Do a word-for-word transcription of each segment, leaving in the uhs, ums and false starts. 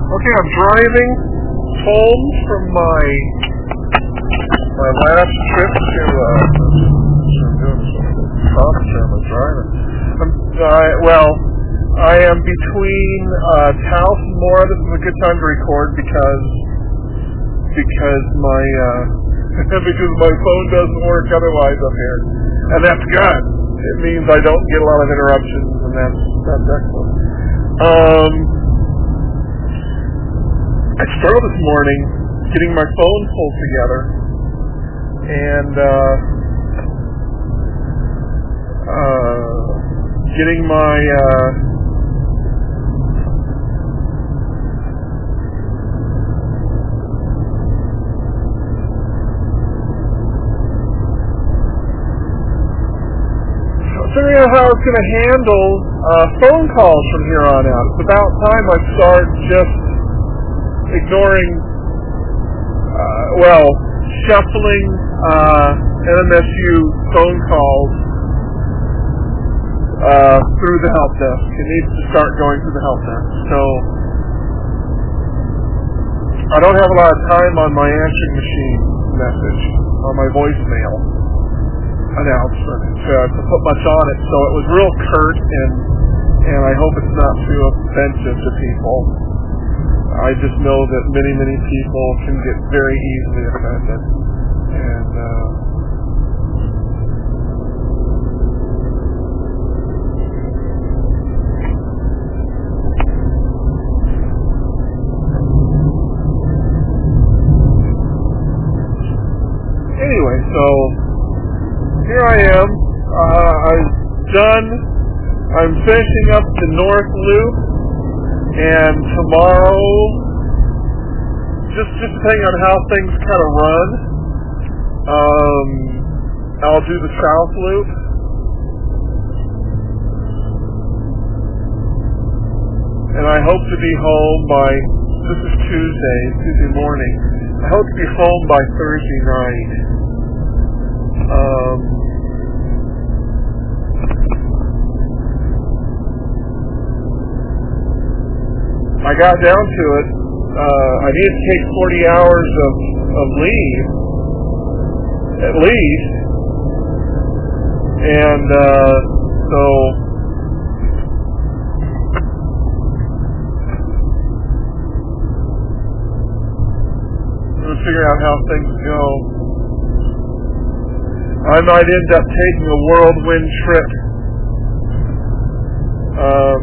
Okay, I'm driving home from my my last trip to. Uh, I'm doing some concentrate on my driving. I'm, uh, well, I am between uh, Taos and Mora. This is a good time to record because because my uh, because my phone doesn't work otherwise up here, and that's good. It means I don't get a lot of interruptions, and that's that's excellent. Um, I started this morning getting my phone pulled together, and uh, uh, getting my uh, figuring out how I was going to handle uh, phone calls from here on out. It's about time I start just ignoring, uh, well, shuffling uh, N M S U phone calls uh, through the help desk. It needs to start going through the help desk. So I don't have a lot of time on my answering machine message, on my voicemail announcement to, to put much on it. So it was real curt, and and I hope it's not too offensive to people. I just know that many, many people can get very easily offended. And, uh, anyway, so here I am. Uh, I've done, I'm finishing up the North Loop. And tomorrow, just just depending on how things kind of run, um, I'll do the South Loop. And I hope to be home by, this is Tuesday, Tuesday morning. I hope to be home by Thursday night. Um, I got down to it. Uh, I needed to take forty hours of, of leave, at least. And uh, so I'm going to figure out how things go. I might end up taking a whirlwind trip. Um,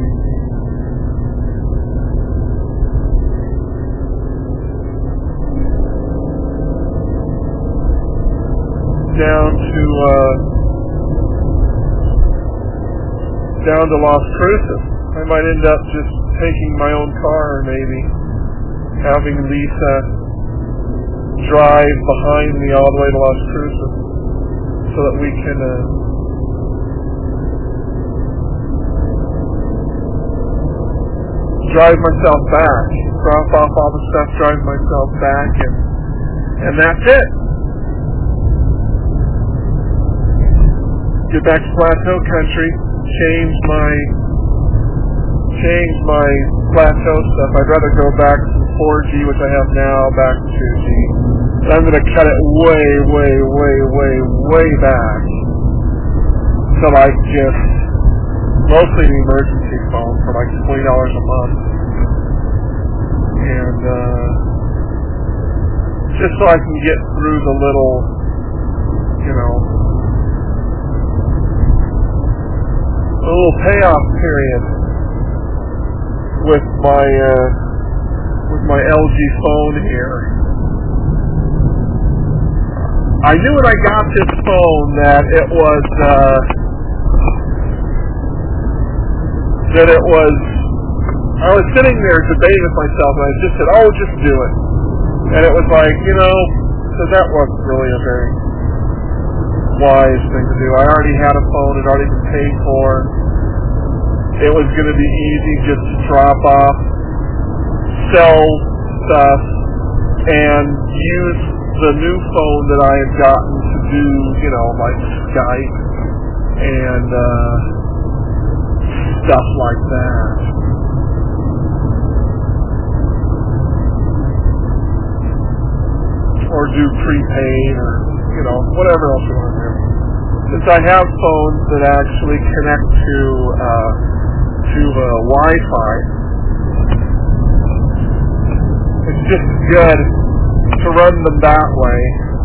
down to uh, down to Las Cruces. I might end up just taking my own car, maybe having Lisa drive behind me all the way to Las Cruces, so that we can uh, drive myself back, drop off all the stuff, drive myself back, and and that's it. Get back to Plateau Country, change my change my Plateau stuff. I'd rather go back from four G, which I have now, back to two G. And I'm going to cut it way, way, way, way, way back till I just mostly an emergency phone for like twenty dollars a month. And uh, just so I can get through the little, you know, a little payoff period with my uh, with my L G phone here. I knew when I got this phone that it was uh, that it was. I was sitting there debating with myself, and I just said, "Oh, just do it." And it was like, you know, so that wasn't really a very wise thing to do. I already had a phone; it had already been paid for. It was going to be easy just to drop off, sell stuff, and use the new phone that I had gotten to do, you know, like Skype and uh, stuff like that. do prepaid or, you know, whatever else you want to do. Since I have phones that actually connect to uh, to uh, Wi-Fi, it's just good to run them that way.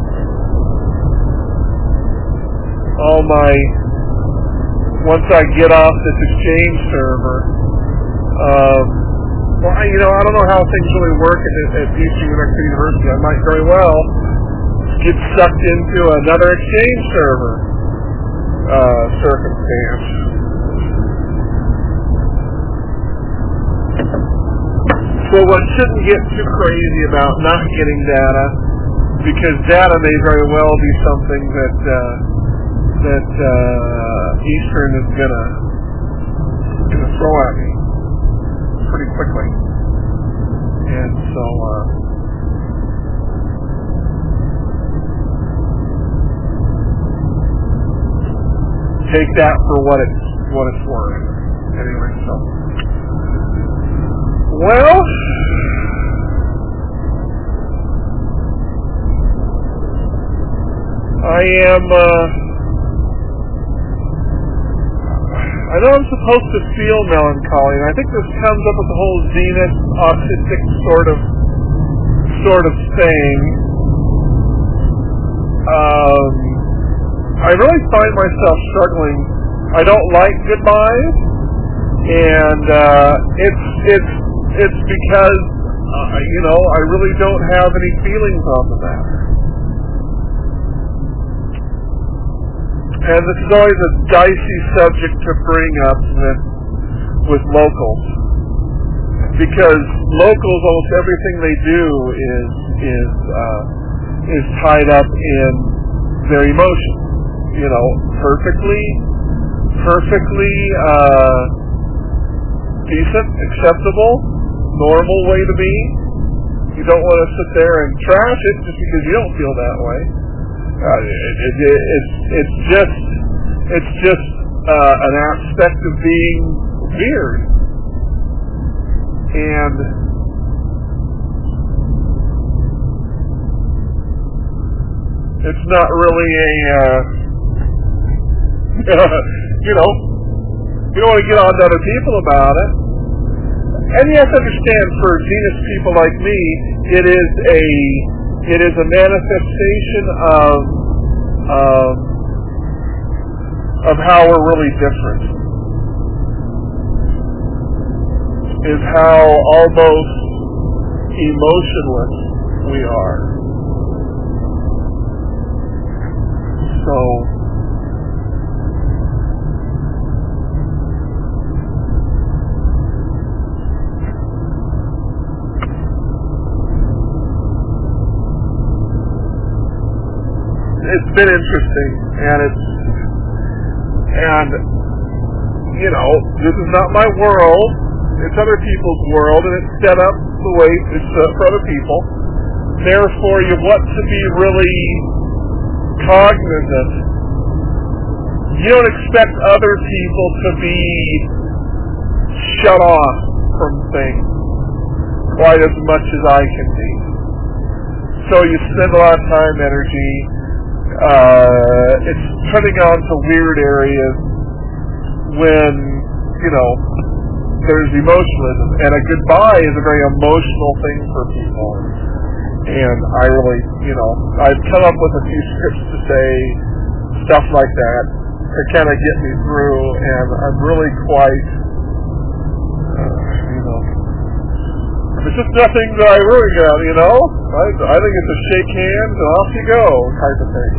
All my, once I get off this Exchange server, um, well, I, you know, I don't know how things really work at, at Eastern New Mexico University. I might very well get sucked into another Exchange server uh, circumstance. So one shouldn't get too crazy about not getting data, because data may very well be something that uh, that uh, Eastern is gonna gonna throw at me pretty quickly, and so uh, take that for what it's what it's worth. Anyway, so well, I am. Uh, I know I'm supposed to feel melancholy, and I think this comes up with the whole zenith autistic sort of sort of thing. Um, I really find myself struggling. I don't like goodbyes, and uh, it's it's it's because uh, you know I really don't have any feelings on the matter. And this is always a dicey subject to bring up with, with locals, because locals, almost everything they do is is uh, is tied up in their emotions. You know, perfectly, perfectly uh, decent, acceptable, normal way to be. You don't want to sit there and trash it just because you don't feel that way. Uh, it, it, it, it's it's just it's just uh, an aspect of being weird, and it's not really a uh, you know you don't want to get on to other people about it. And you have to understand, for Zenith people like me, it is a It is a manifestation of um, of how we're really different. Is how almost emotionless we are. So it's been interesting, and it's, and, you know, this is not my world, it's other people's world, and it's set up the way it's set up for other people. Therefore, you want to be really cognizant. You don't expect other people to be shut off from things quite as much as I can be. So you spend a lot of time, energy, Uh, it's turning on to weird areas when, you know, there's emotionalism. And a goodbye is a very emotional thing for people. And I really, you know, I've come up with a few scripts to say stuff like that to kind of get me through. And I'm really quite, uh, you know, it's just nothing that I worry about, you know. I, I think it's a shake hands and off you go type of thing.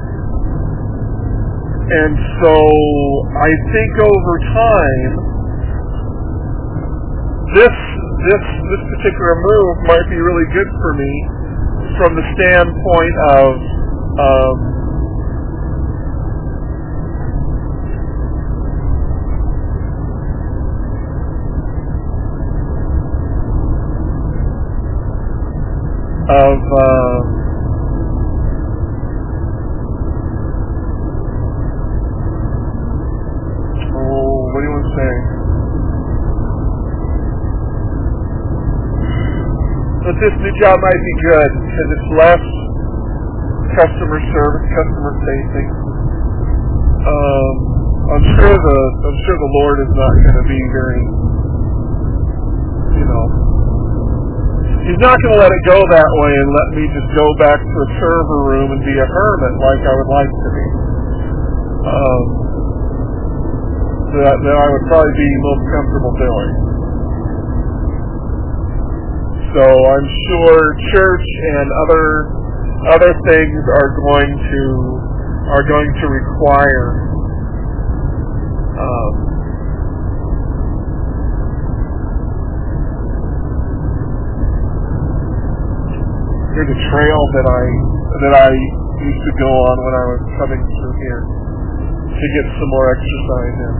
And so I think over time, this this this particular move might be really good for me from the standpoint of um, of uh, oh, what do you want to say? But this new job might be good because it's less customer service, customer facing. Um, I'm sure the I'm sure the Lord is not going to be very, you know, He's not going to let it go that way and let me just go back to a server room and be a hermit like I would like to be. Um, that, that I would probably be most comfortable doing. So I'm sure church and other other things are going to are going to require um, there's a trail that I that I used to go on when I was coming through here to get some more exercise in.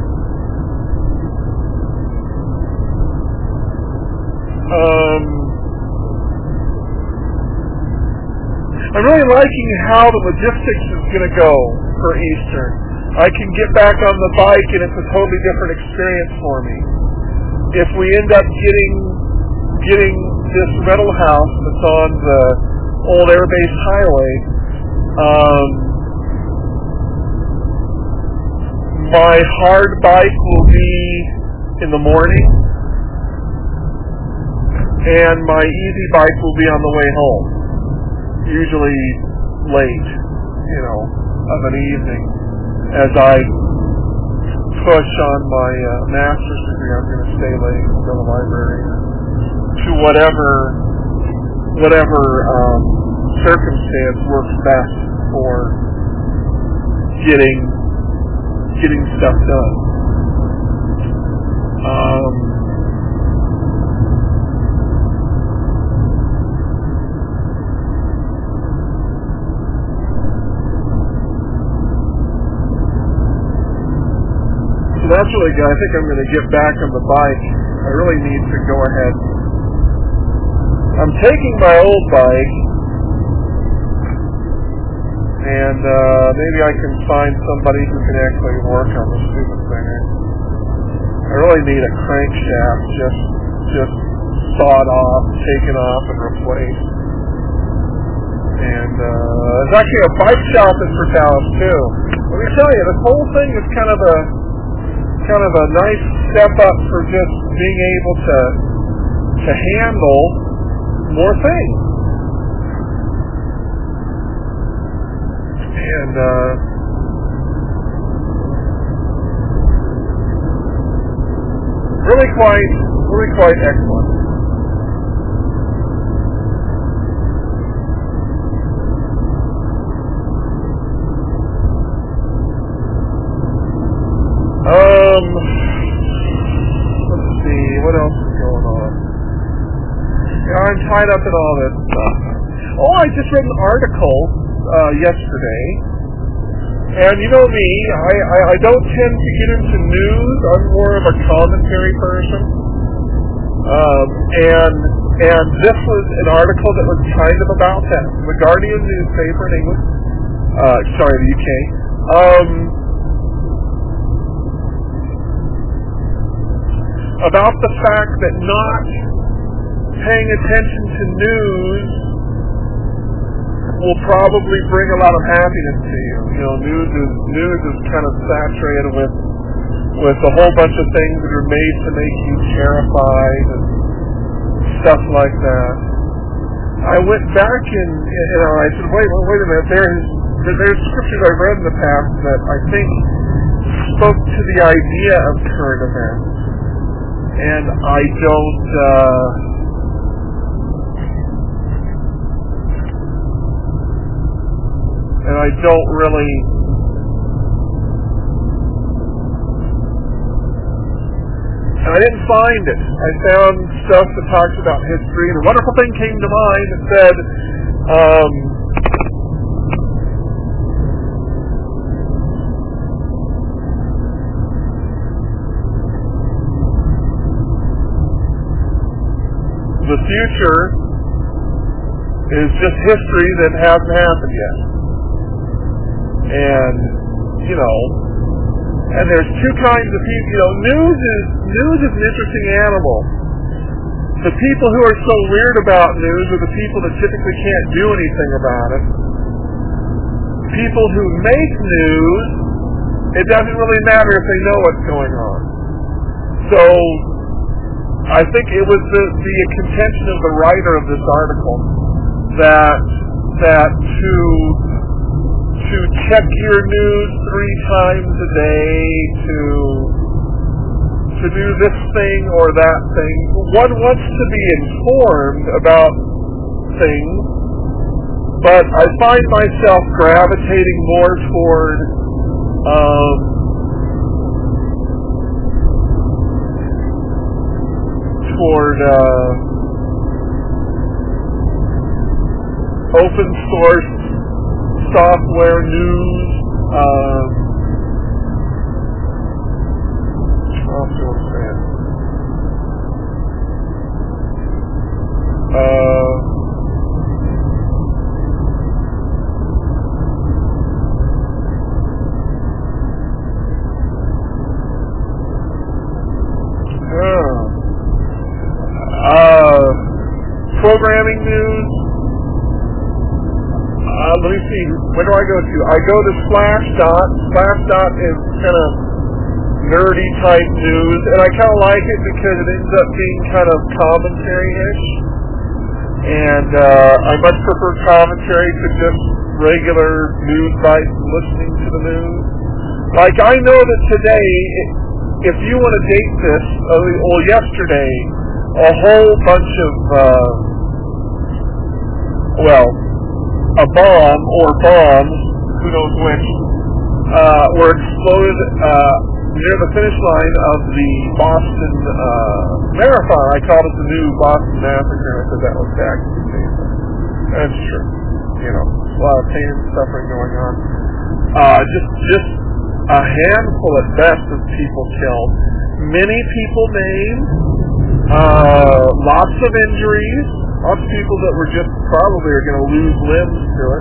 Um, I'm really liking how the logistics is going to go for Easter. I can get back on the bike and it's a totally different experience for me. If we end up getting getting this rental house that's on the old Air Base Highway, um, my hard bike will be in the morning and my easy bike will be on the way home, usually late, you know, of an evening. As I push on my uh, master's degree, I'm going to stay late and go to the library to whatever whatever um, circumstance works best for getting getting stuff done. Um, so that's really good. I think I'm going to get back on the bike. I really need to go ahead. I'm taking my old bike, and uh, maybe I can find somebody who can actually work on the stupid thing. I really need a crankshaft just just sawed off, taken off, and replaced. And uh, there's actually a bike shop in Portales too. Let me tell you, this whole thing is kind of a kind of a nice step up for just being able to to handle more things. And uh, really quite, really quite excellent. Um, let's see, what else is going on? Yeah, I'm tied up in all this stuff. Oh, I just read an article uh, yesterday, and you know me, I, I, I don't tend to get into news. I'm more of a commentary person. Um, and and this was an article that was kind of about that. The Guardian newspaper in England, uh, sorry, the U K. Um, about the fact that not paying attention to news will probably bring a lot of happiness to you. You know, news is news is kind of saturated with with a whole bunch of things that are made to make you terrified and stuff like that. I went back and, you know, I said, wait, wait, wait a minute. There's there's scriptures I've read in the past that I think spoke to the idea of current events. And I don't, uh, and I don't really, and I didn't find it. I found stuff that talks about history, and a wonderful thing came to mind that said, um, the future is just history that hasn't happened yet. And, you know, and there's two kinds of people, you know, news is, news is an interesting animal. The people who are so weird about news are the people that typically can't do anything about it. people who make news, it doesn't really matter if they know what's going on. So I think it was the, the contention of the writer of this article that that to to check your news three times a day, to to do this thing or that thing. One wants to be informed about things, but I find myself gravitating more toward um, toward uh, open source software news. Uh, Uh, uh, programming news. Uh, let me see. Where do I go to? I go to Slashdot. Slashdot is kind of nerdy type news, and I kind of like it because it ends up being kind of commentary-ish. And uh, I much prefer commentary to just regular news bites and listening to the news. Like, I know that today, if you want to date this, uh, well, yesterday, a whole bunch of, uh, well, a bomb or bombs, who knows which, uh, were exploded uh, near the finish line of the Boston uh, Marathon. I called it the new Boston Massacre, and I said that was back in the days. That's true. You know, a lot of pain and suffering going on. Uh, just, just a handful at best of people killed. Many people maimed. Uh, lots of injuries. Lots of people that were just probably are going to lose limbs to it.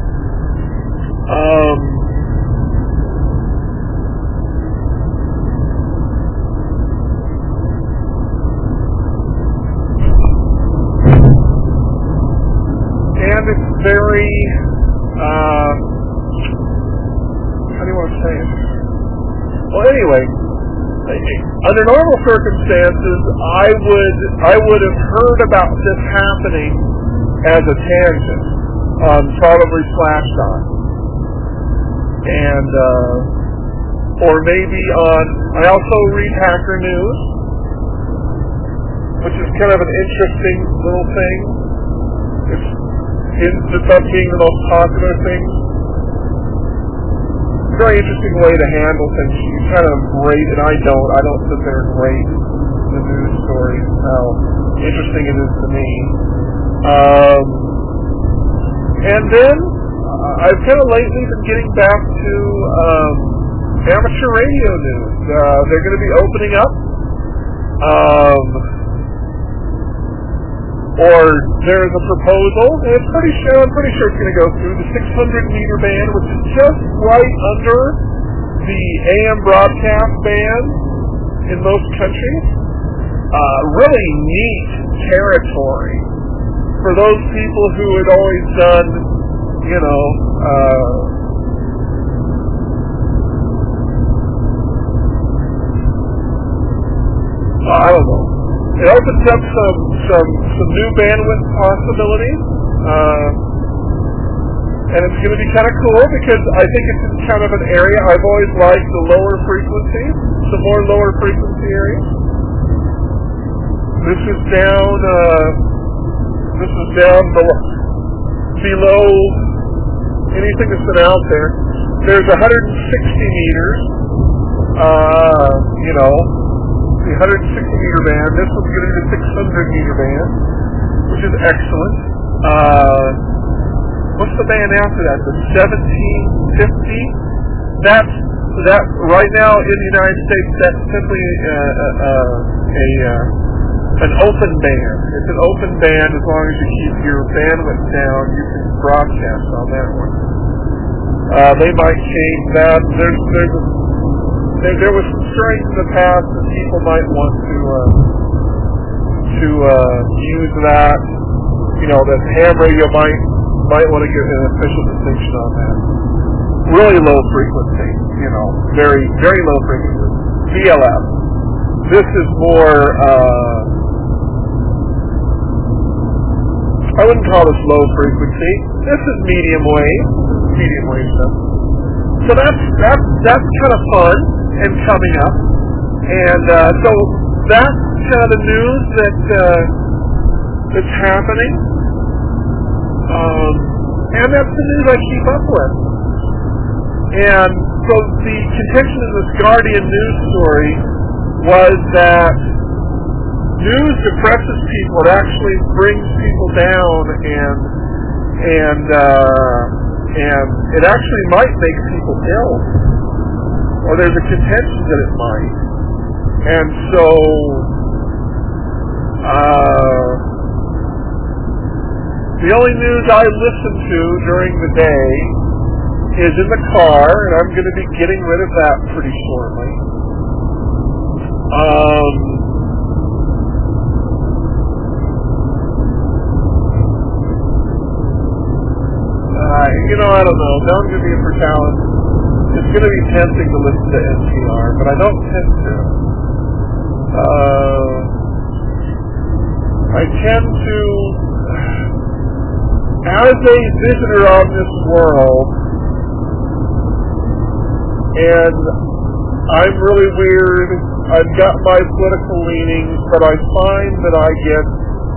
Um, and it's very, uh, how do you want to say it? Well, anyway, under normal circumstances, I would I would have heard about this happening as a tangent on probably Slashdot, and uh, or maybe on. I also read Hacker News, which is kind of an interesting little thing. It's ends up being the most popular thing. Very interesting way to handle things. You kind of rate, and I don't. I don't sit there and rate the news stories, how interesting it is to me. Um, and then uh, I've kind of lately been getting back to um, amateur radio news. Uh, they're going to be opening up, um, or there's a proposal, and it's pretty sure, I'm pretty sure it's going to go through the six hundred meter band, which is just right under the A M broadcast band in most countries. Uh, really neat territory for those people who had always done, you know, uh, I don't know. It opens up some some some new bandwidth possibilities, uh, and it's going to be kind of cool because I think it's in kind of an area I've always liked the lower frequencies, some more lower frequency areas. This is down. Uh, this is down below, below anything that's been out there. There's one hundred sixty meters. Uh, you know. The one hundred sixty meter band. This one's going to be the six hundred meter band, which is excellent. Uh, what's the band after that? The seventeen fifty. That's that right now in the United States. That's simply uh, uh, uh, a uh, an open band. It's an open band as long as you keep your bandwidth down. You can broadcast on that one. Uh, they might change that. There's there's a There, there was some strength in the past that people might want to uh, to uh, use that. You know, that ham radio might might want to get an official distinction on that. Really low frequency, you know, very, very low frequency. V L F. This is more, uh, I wouldn't call this low frequency. This is medium wave, medium wave stuff. So that's, that's, that's kind of fun and coming up. And uh, so that's kind of the news that uh, that's happening. Um, and that's the news I keep up with. And so the contention in this Guardian news story was that news depresses people. It actually brings people down, and and uh, and it actually might make people ill, or there's a contention that it might. And so, uh, the only news I listen to during the day is in the car, and I'm going to be getting rid of that pretty shortly. Um, uh, you know, I don't know. Now I'm going to be a brutalist. It's going to be tempting to listen to N P R, but I don't tend to. Uh, I tend to, as a visitor on this world, and I'm really weird, I've got my political leanings, but I find that I get,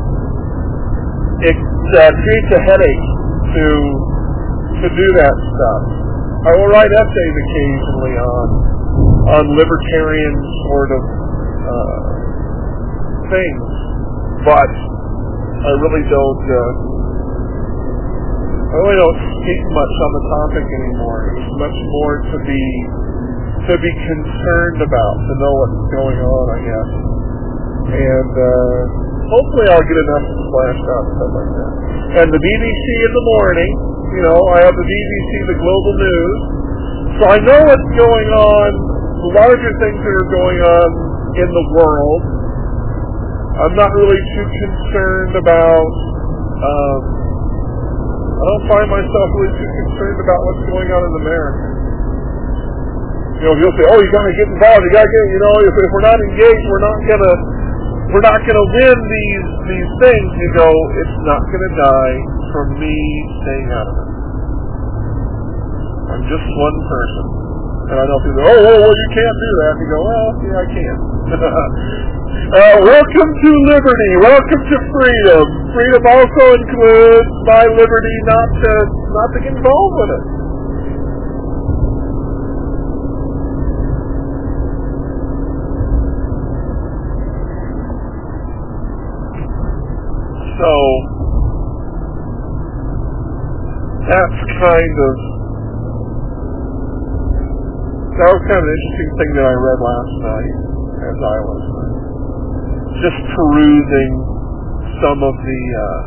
it uh, creates a headache to, to do that stuff. I will write essays occasionally on, on libertarian sort of uh, things, but I really don't, uh, I really don't speak much on the topic anymore. There's much more to be to be concerned about, to know what's going on, I guess. And uh, hopefully I'll get enough to splash out and stuff like that. And the B B C in the morning, you know, I have the B B C, the global news, so I know what's going on, the larger things that are going on in the world. I'm not really too concerned about, um, I don't find myself really too concerned about what's going on in America. You know, you'll say, oh, you gotta get involved, you gotta get, you know, if, if we're not engaged, we're not gonna, we're not gonna win these, these things. You go, it's not gonna die from me staying out of it. I'm just one person. And I know people go, oh, well, well, you can't do that. And you go, well, yeah, I can. uh, welcome to liberty. Welcome to freedom. Freedom also includes my liberty not to, not to get involved with it. So, that's kind of, that was kind of an interesting thing that I read last night as I was just perusing some of the, uh,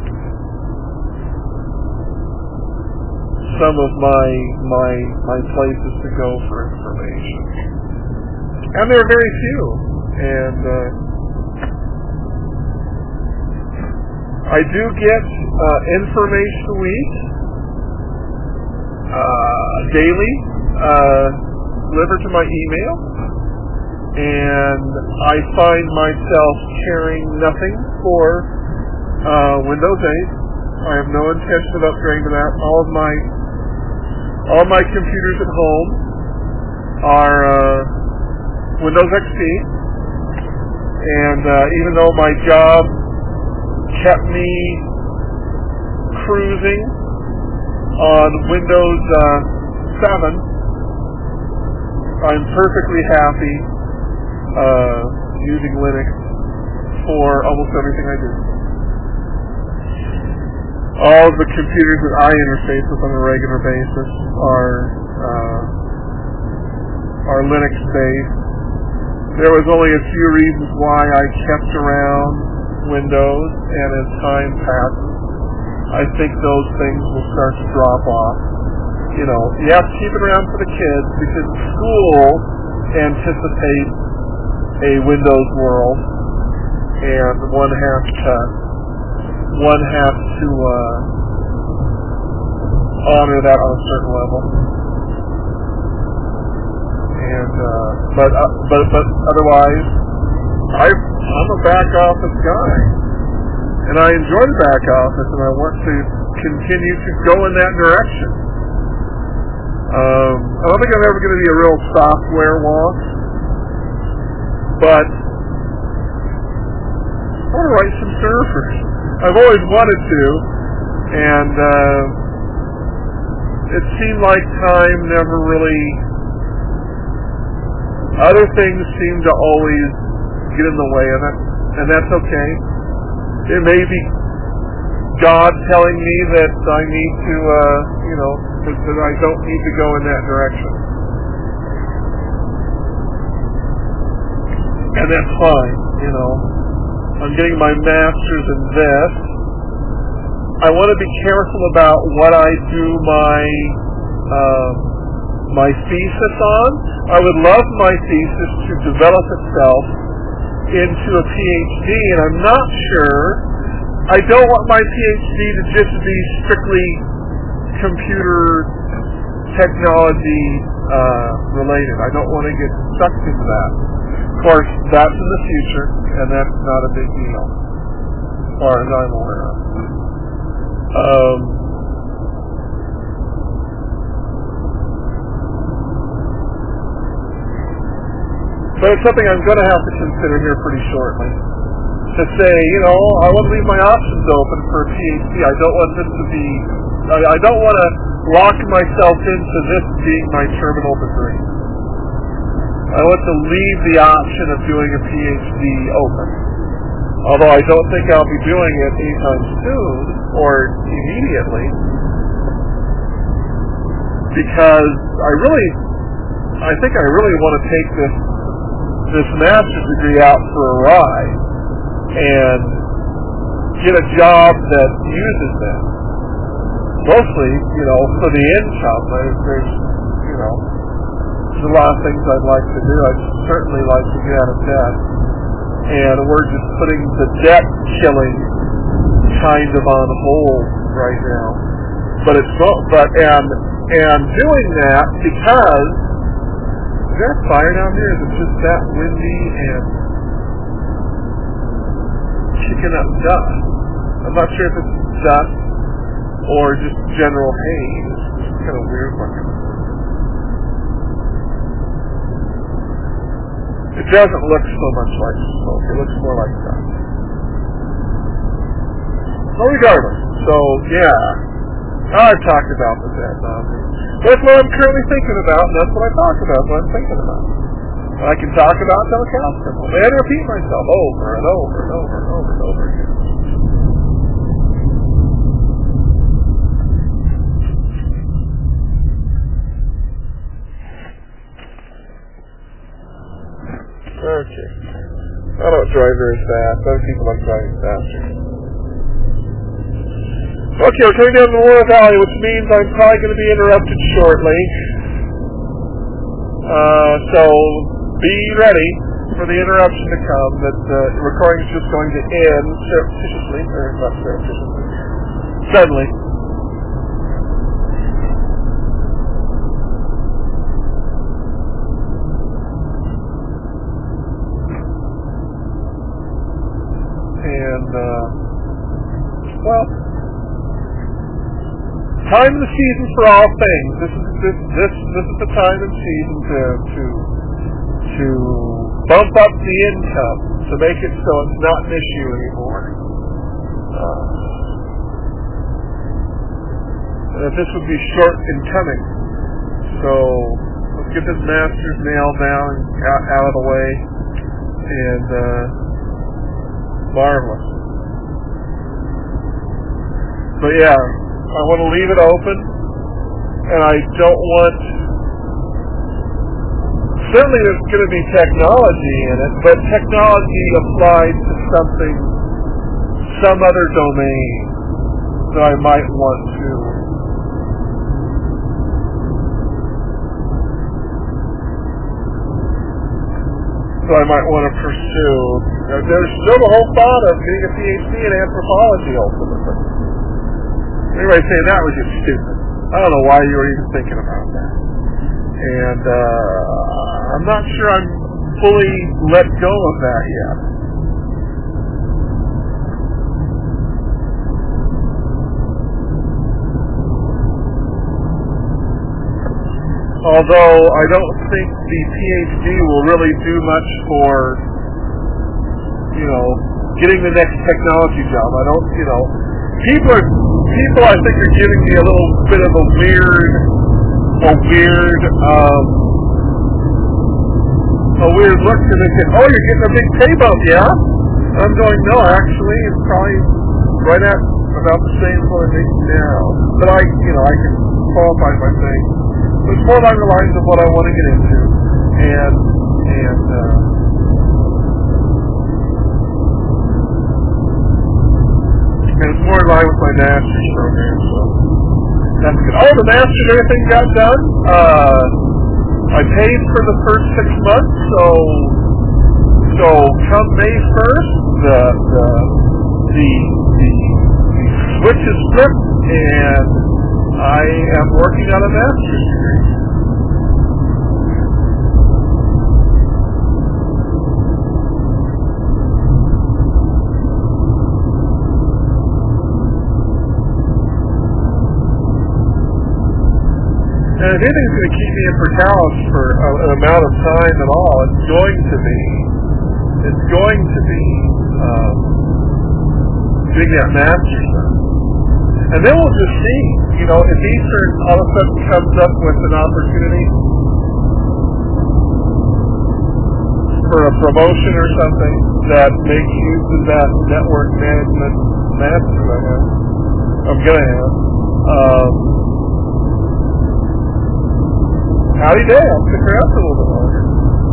some of my, my, my places to go for information. And there are very few. And, uh, I do get uh, Information Week uh, daily uh, delivered to my email, and I find myself caring nothing for uh, Windows eight. I have no intention of upgrading to that. All of my all my computers at home are uh, Windows X P, and uh, even though my job kept me cruising on Windows uh, seven, I'm perfectly happy uh, using Linux for almost everything I do. All of the computers that I interface with on a regular basis are uh, are Linux based. There was only a few reasons why I kept around Windows, and as time passes, I think those things will start to drop off. You know, you have to keep it around for the kids because school anticipates a Windows world, and one has to one has to uh, honor that on a certain level. And uh, but uh, but but otherwise, I I'm a back office guy, and I enjoy the back office, and I want to continue to go in that direction. Um, I don't think I'm ever going to be a real software wonk, but I want to write some servers. I've always wanted to, and uh, it seemed like time never really. Other things seem to always get in the way of it, and that's okay. It may be God telling me that I need to, uh, you know, that, that I don't need to go in that direction. And that's fine, you know. I'm getting my master's in this. I want to be careful about what I do my, uh, my thesis on. I would love my thesis to develop itself into a PhD, and I'm not sure. I don't want my PhD to just be strictly computer technology uh, related. I don't want to get sucked into that. Of course, that's in the future, and that's not a big deal, as far as I'm aware of. Um, But it's something I'm going to have to consider here pretty shortly. To say, you know, I want to leave my options open for a PhD. I don't want this to be, I, I don't want to lock myself into this being my terminal degree. I want to leave the option of doing a PhD open. Although I don't think I'll be doing it anytime soon or immediately. Because I really, I think I really want to take this this master's degree out for a ride and get a job that uses it. Mostly, you know, for the income. There's, there's, you know, there's a lot of things I'd like to do. I'd certainly like to get out of debt. And we're just putting the debt killing kind of on hold right now. But it's but and and doing that because is there fire down here? Is it just that windy and kicking up dust? I'm not sure if it's dust or just general haze. It's kind of weird looking. It doesn't look so much like smoke. It looks more like dust. So regardless, so yeah, I've talked about the Vietnam. That's what I'm currently thinking about, and that's what I talk about, what I'm thinking about. And I can talk about until the cows come home, and repeat myself over and over and over and over and over again. Okay. I don't drive very fast. Other people like driving faster. Okay, we're coming down the Laurel Valley, which means I'm probably going to be interrupted shortly. Uh, so be ready for the interruption to come. That uh, the recording is just going to end surreptitiously, or not surreptitiously, suddenly. And, uh, well, time of the season for all things. This is this this this is the time and season to to to bump up the income to make it so it's not an issue anymore. Uh, and if this would be short in coming, so let's get this master's nailed down and out, out of the way, and uh, marvelous. But yeah. I want to leave it open, and I don't want, certainly there's going to be technology in it, but technology applied to something, some other domain that I might want to. So I might want to pursue. There's still the whole thought of getting a PhD in anthropology ultimately. Everybody saying that was just stupid. I don't know why you were even thinking about that. And uh, I'm not sure I'm fully let go of that yet. Although I don't think the PhD will really do much for, you know, getting the next technology job. I don't, you know, people are, people I think are giving me a little bit of a weird, a weird, um, a weird look to thinking, oh, you're getting a big pay bump, yeah? I'm going, no, actually, it's probably right at about the same as what I'm making now. But I, you know, I can qualify by saying, it's more along the lines of what I want to get into, and and uh, and it's more in line with my master's program. So that's good. Oh, the master's, everything got done. Uh, I paid for the first six months, so so come May first, the the the the, the switch is flipped, and I am working on a master's degree. And if anything's going to keep me in Portales for a, an amount of time at all, it's going to be, it's going to be um, getting that master's done. And then we'll just see, you know, if Eastern all of a sudden comes up with an opportunity for a promotion or something that makes use of that network management master I have, I'm going to have. Um, howdy day, I'll stick around for a little bit longer.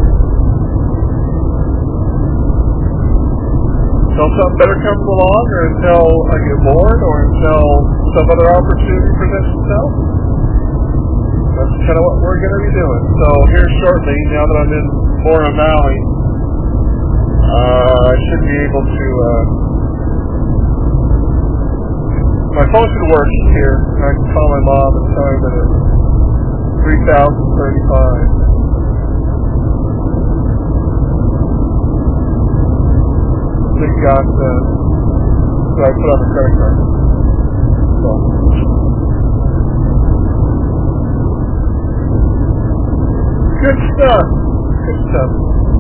Until something better comes along, or until I get bored, or until some other opportunity presents itself. That's kind of what we're going to be doing. So here shortly, now that I'm in Mora Valley, uh, I should be able to, uh, my phone should work here. I can call my mom and tell her that it's three thousand thirty-five. We've got, uh, that I put on the credit card. So. Good stuff. Good stuff.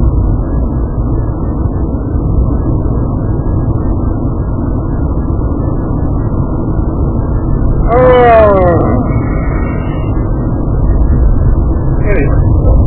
Oh. Anyway.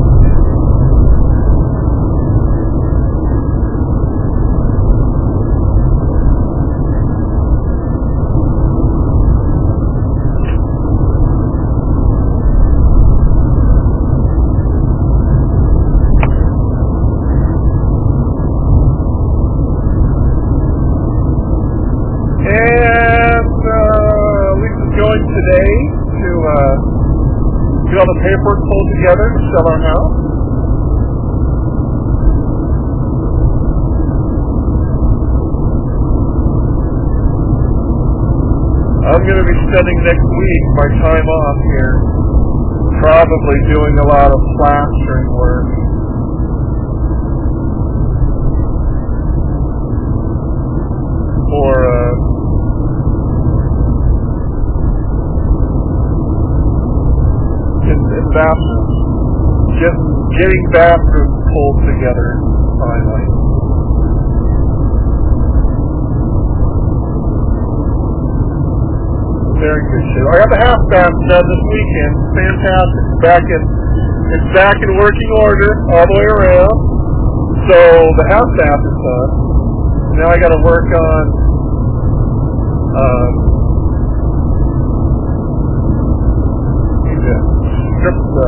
Today to uh, get all the paperwork pulled together to sell our house. I'm going to be spending next week my time off here, probably doing a lot of plastering work. For uh, bathrooms, just getting bathrooms pulled together finally. Very good shape. I got the half bath done this weekend. Fantastic. It's back in, it's back in working order all the way around. So the half bath is done. Now I got to work on um, strip the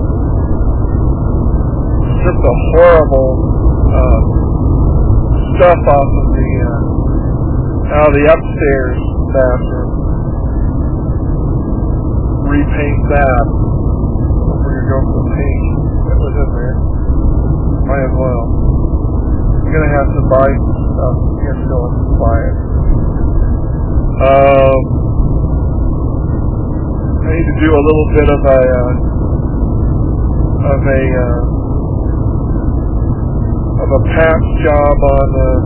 strip the horrible uh, stuff off of the uh, out of the upstairs bathroom. Repaint that. We're gonna go for paint. It was in there. Might as well. You're gonna have to buy some stuff. You have to go and buy it. Um. Any to do a little bit of a uh, of a uh, of a patch job on uh,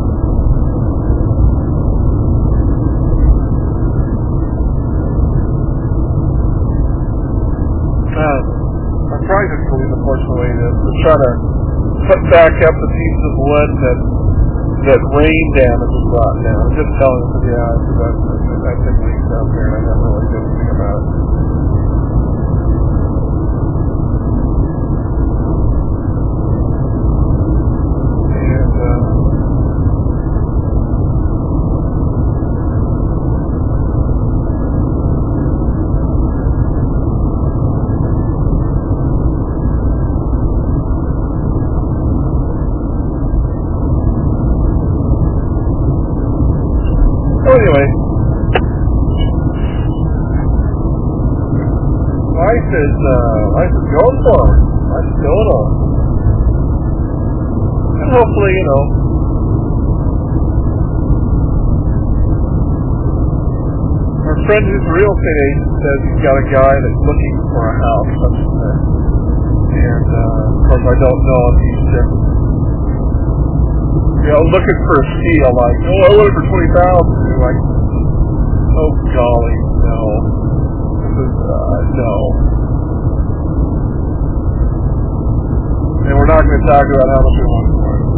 uh, my private police, unfortunately, to, to try to put back up the pieces of wood that that rain damage was brought down. I'm just telling them, yeah, that that thing leaks out there, and I never really did anything about it. And uh, so anyway, life is uh, life is going forward. Life's going on, and hopefully, you know, our friend who's a real estate agent says he's got a guy that's looking for a house, and uh, of course, I don't know if he's just, you know, looking for a steal, like, oh, I want it for twenty thousand. You're like, oh golly, no, this is uh, no. And we're not going to talk about how much we want for it.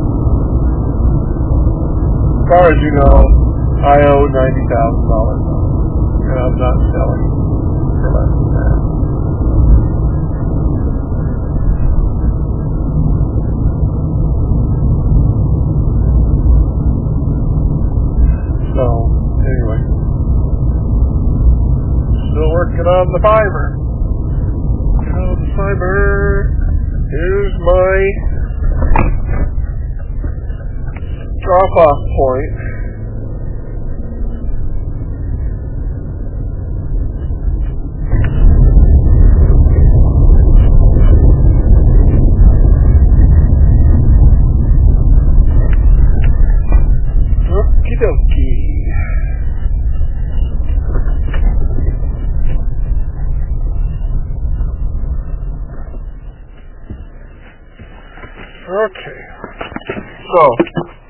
As far as you know, I owe ninety thousand dollars, and I'm not selling for less than that. So, anyway, still working on the fiber. Working on the fiber. Here's my drop-off point. Okie dokie. Okay, so